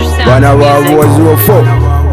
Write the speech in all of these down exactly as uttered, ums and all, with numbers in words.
Bana wa zero four.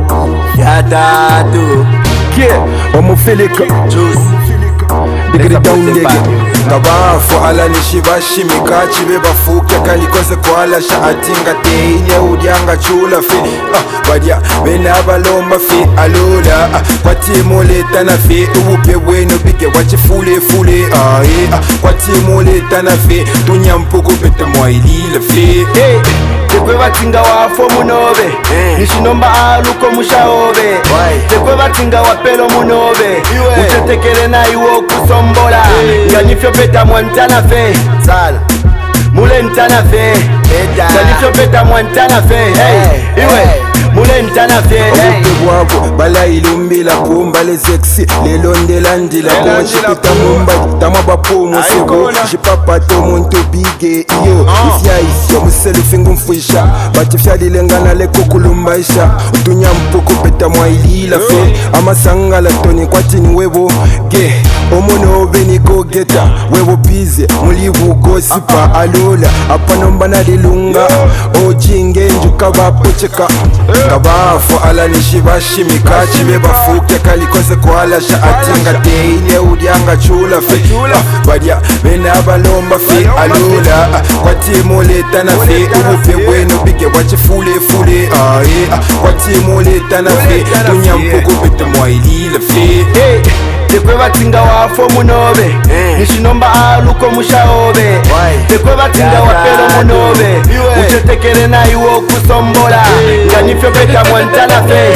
Yadado. Yeah, Omo Felika. Juice. Digiri down nigga. Kabafu ala nishibashi mikachi beba fukia kalikoze kwala sha atinga teine udyanga chula fi ah badya bena abalomba fi alula ah kwati moleta na fi ubupe bwenu bige wachifule fule ah eh ah kwati moleta na fi tunyampuku pete mwailile fi hey. Tekwe batinga wafo munobe eh. Nishinomba aluko mushaobe tekwe batinga wapelo munobe utetekele na iwo kusombola hey. Nganifyo peta mwantana fe Sala Mule ntana fe Nganifyo peta mwantana fe hey. Iwe Mule ntana fe Obupe bwako bala ilumbila kumbale zeksi lelondela ndila kwa shipita mumba tamwa bapo musego shipapa to muntu bige iyo ifya isyo muselu fingu mfuisha bati fya dilengana leko kulumbaisha utunya mpuku peta mwailila fe amasanga la toni kwa tini webo ge omono veni go geta webo bize mulibu gosipa alola apanomba na dilunga ojinge njuka bapocheka kabafu ala nishibashi mikachi beba fukia kalikoze kwala sha atinga teine udyanga chula fe badya bena abalomba fe alula kwati moleta na fe ubupe bwenu bige wachifule fule ah eh kwati moleta na fe tunyampuku pete mwailile fe tekwe batinga wafo munobe nishinomba aluko mushaobe tekwe batinga wapelo munobe utetekele na iwo kusombola nganifyo peta mwantana fe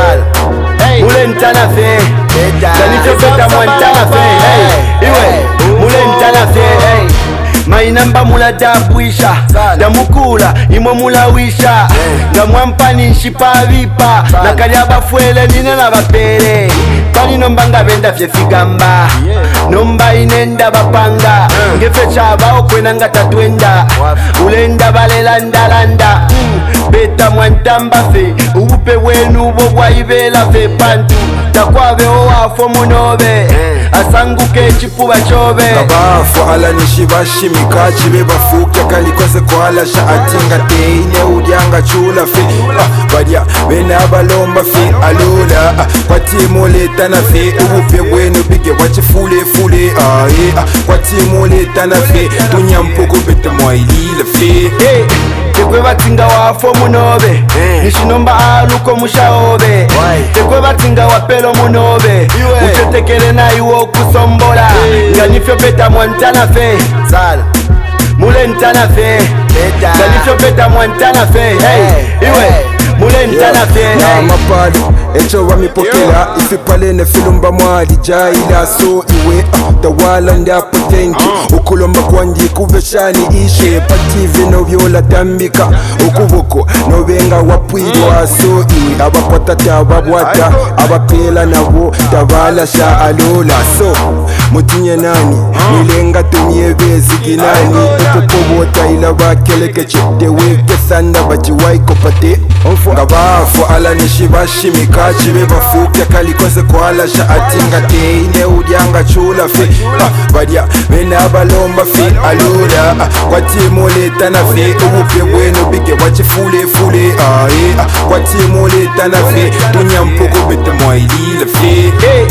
mule ntana fe nganifyo peta mwantana fe iwe mule ntana fe mainamba mula dabwisha damukula imwe mulawisha ndamwampani nshipa vipa nakali abafwele nine na bapere pani nomba nga benda fyefigamba nomba inenda bapanga ngefe chaba okwena nga tatwenda ulenda balela ndalanda beta mwantamba fe ubupe wenu bo bwaibela fe pantu takwabe owafo munobe asanguke chipuba chobe kabafu ala nishibashi mikachi beba fukia kalikoze kwala sha atinga teine udyanga chula fi ah badya bena abalomba fi alula ah kwati moleta na fi ubupe bwenu bige wachifule fule ah eh ah kwati moleta na fi tunyampuku pete mwailile fi tekwe batinga wafo munobe nishinomba aluko mushaobe tekwe batinga wapelo munobe utetekele na iwo kusombola nganifyo peta mwantana fe Sala Mule ntana fe nganifyo peta mwantana fe iwe mule ntana fe na mapalo echo wamipokela ifipalene filumba mwali jaila so iwe tawala ndapo tenki ukulomba kwandi kuveshani ishe pativi novyola tambika ukuboko novenga wapwidwa so iwe abakwatata ababwata abapela nabo tavala sha alola so mutinye nani nilenga tumye beziginani ukupobota ila bakelekeche deweke sanda bajiwaiko pate ngabafu ala nishibashi mikachi beba fukia kalikoze kwala sha atinga teine udyanga chula fe ah badya bena abalomba fe alula ah kwati moleta na fe ubupe bwenu bige wachifule fule ah eh ah kwati moleta na fe tunyampuku pete mwailile fe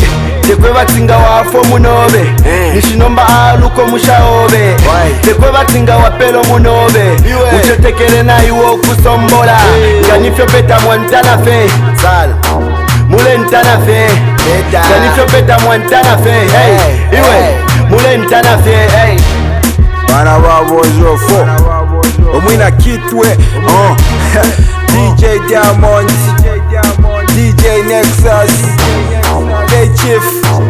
tekwe batinga wafo munobe nishinomba aluko mushaobe tekwe batinga wapelo munobe utetekele na iwo kusombola nganifyo peta mwantana fe Sala Mule ntana fe nganifyo peta mwantana fe iwe mule ntana fe bana wa zero four omwina kitwe D J Diamond D J Nexus Hey Chief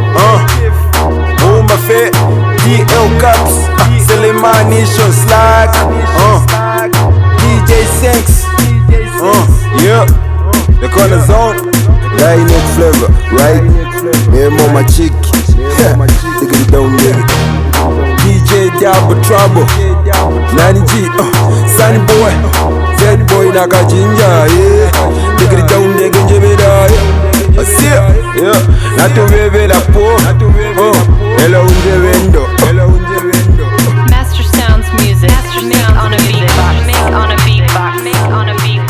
uh Umba Fe D L Cups uh, Selemani Nation Slack uh D J Sinks uh yeah the corner zone yeah you need flavor right me mama chick take it down nigga D J Double Trouble Nani G uh Sunny Boy Zed Boy nakajinja yeah take it down nigga njebeda yeah I see it yeah natubebela po oh hello unjebendo hello unjebendo Master Sounds music. Master Sounds on a beat box. Make on a beat box. Make on a beat